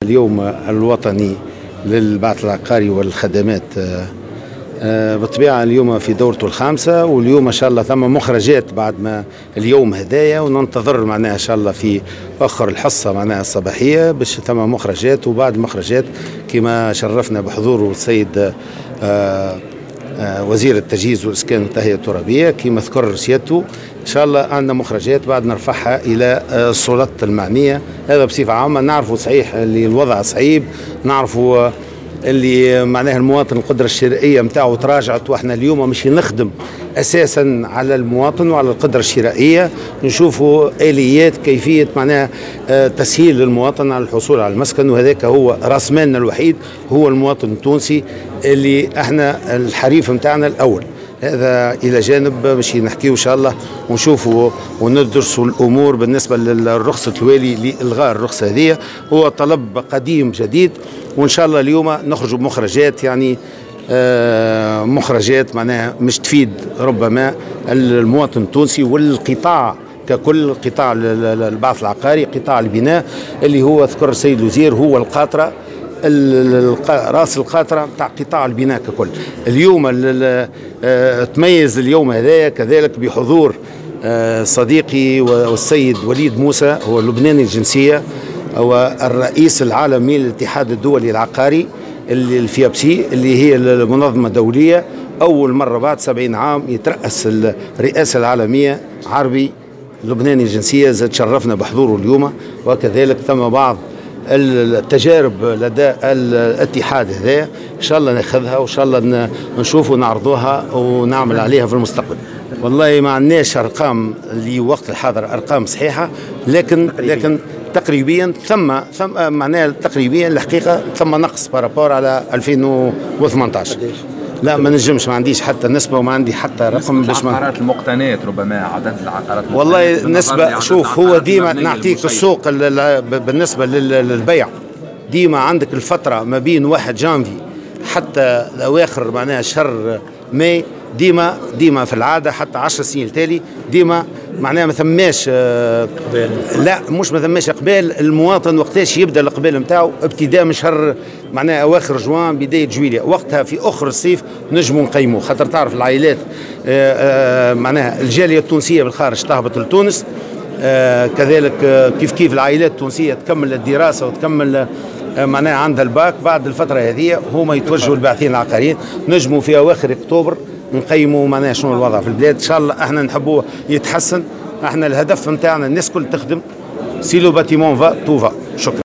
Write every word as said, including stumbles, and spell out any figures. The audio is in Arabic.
اليوم الوطني للبعث العقاري والخدمات. بالطبيعة اليوم في دورته الخامسة، واليوم إن شاء الله ثم مخرجات بعد ما اليوم هدايا، وننتظر معناها إن شاء الله في آخر الحصة معناها الصباحية باش ثم مخرجات. وبعد مخرجات كما شرفنا بحضور السيد وزير التجهيز والإسكان والتهيئة الترابية كما ذكر سيادته، إن شاء الله عندنا مخرجات بعد نرفعها إلى السلطات المعنية. هذا بصفة عامة. نعرفوا صحيح اللي الوضع صعيب، نعرفوا اللي معناها المواطن القدرة الشرائية متاعه تراجعت، واحنا اليوم مش نخدم اساسا على المواطن وعلى القدرة الشرائية، نشوفوا آليات كيفية معناها تسهيل للمواطن على الحصول على المسكن، وهذاك هو راس مالنا الوحيد، هو المواطن التونسي اللي احنا الحريف متاعنا الأول. هذا إلى جانب باش نحكيو إن شاء الله ونشوفوا وندرسوا الأمور بالنسبة للرخصة الوالي لإلغاء الرخصة هذه. هو طلب قديم جديد، وإن شاء الله اليوم نخرجوا بمخرجات يعني آه مخرجات معناها مش تفيد ربما المواطن التونسي والقطاع ككل، قطاع البعث العقاري، قطاع البناء اللي هو ذكر السيد الوزير هو القاطرة راس القاطرة بتاع قطاع البناء ككل. اليوم تميز اليوم هذايا كذلك بحضور صديقي والسيد وليد موسى، هو لبناني الجنسية، هو الرئيس العالمي للاتحاد الدولي العقاري اللي الفيابسي اللي هي المنظمة الدولية، أول مرة بعد سبعين عام يترأس الرئاسة العالمية عربي لبناني الجنسية. زاد شرفنا بحضوره اليوم. وكذلك ثم بعض التجارب لدى الاتحاد هذا ان شاء الله ناخذها، وان شاء الله نشوف ونعرضوها ونعمل عليها في المستقبل. والله ما عندناش ارقام لوقت الحاضر ارقام صحيحه، لكن تقريبيا. لكن تقريبيا ثم ثم معناها تقريبيا الحقيقه ثم نقص بارابور على ألفين وثمانية عشر. لا ما نجمش، ما عنديش حتى نسبة وما عندي حتى رقم باش ما العقارات المقتنيات ربما عدد العقارات والله نسبة. شوف هو ديما نعطيك السوق بالنسبة للبيع، ديما عندك الفترة ما بين واحد جانفي حتى أواخر معناها شهر ماي، ديما ديما في العادة حتى عشر سنين التالي ديما معناها ما ثماش لا مش ما ثماش اقبال. المواطن وقتاش يبدا الاقبال نتاعو ابتداء من شهر معناها اواخر جوان بدايه جويليا، وقتها في اخر الصيف نجموا نقيموا، خاطر تعرف العائلات معناها الجاليه التونسيه بالخارج تهبط لتونس، كذلك كيف كيف العائلات التونسيه تكمل الدراسه وتكمل معناها عندها الباك. بعد الفتره هذه هما يتوجهوا الباحثين العقاريين، نجموا في اواخر اكتوبر نقيموا معناها شنو الوضع في البلاد. ان شاء الله احنا نحبوه يتحسن. احنا الهدف نتاعنا الناس كل تخدم، سي لو باتيمون فا تو فا. شكرا.